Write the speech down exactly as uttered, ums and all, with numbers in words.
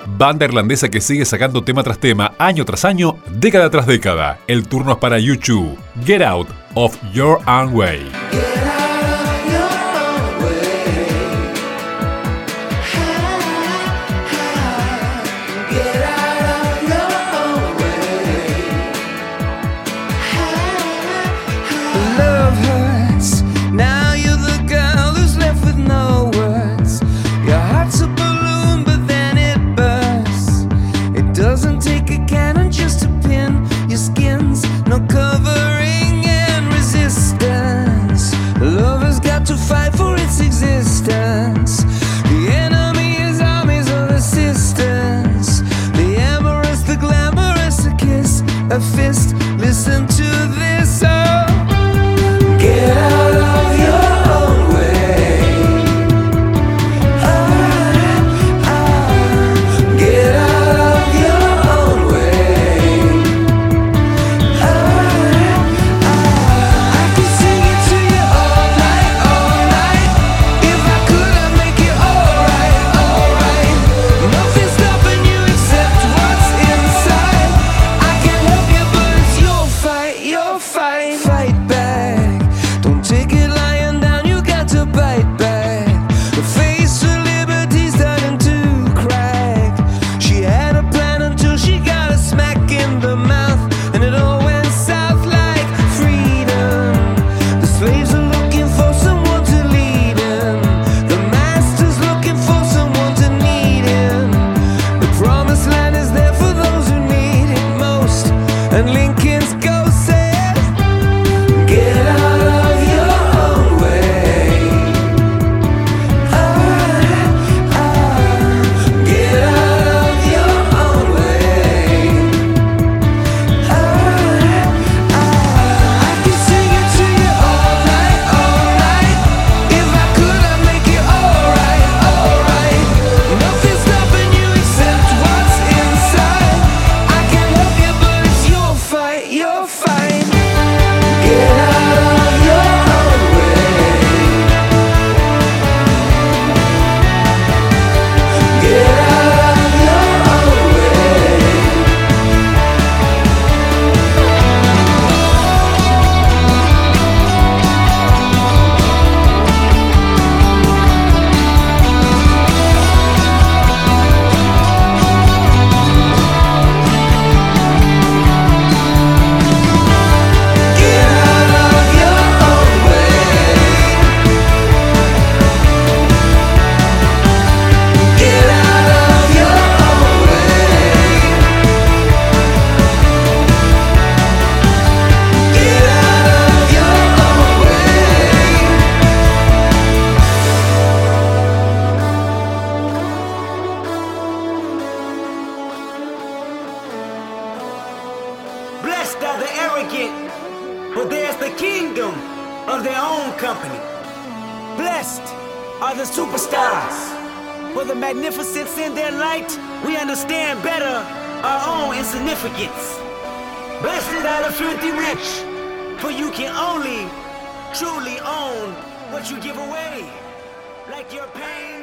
banda irlandesa que sigue sacando tema tras tema, año tras año, década tras década. El turno es para U dos, Get Out of Your Own Way. A fist, listen to this song. Get out of your own way. Ah, ah. Get out of your own way. Ah, ah. I could sing it to you all night, all night. If I could, I'd make it alright, alright. Nothing's stopping you except what's inside. I can help you, but it's your fight, your fight. Fight back. Don't take it lying down, you got to bite back. The face of liberty's starting to crack. She had a plan until she got a smack in the mouth, and it all went south like freedom. The slaves are looking for someone to lead them. The master's looking for someone to need him. The promised land is there for those who need it most. And Lincoln's ghost said, get out of your own way. Ah, ah. Get out of your own way. Ah, ah. I can sing it to you all night, all night. If I could, I'd make it alright, alright. Nothing's stopping you except what's inside. I can help you, but it's your fight, your fight. Get out of your own way. Get out of your own way. Get out of your own way. Get out of your own way. Get out of your own way. Blessed are the arrogant, for theirs the kingdom of their own company. Blessed are the superstars, for the magnificence in their light, we understand better our own insignificance. Blessed are the filthy rich, for you can only truly own what you give away, like your pain.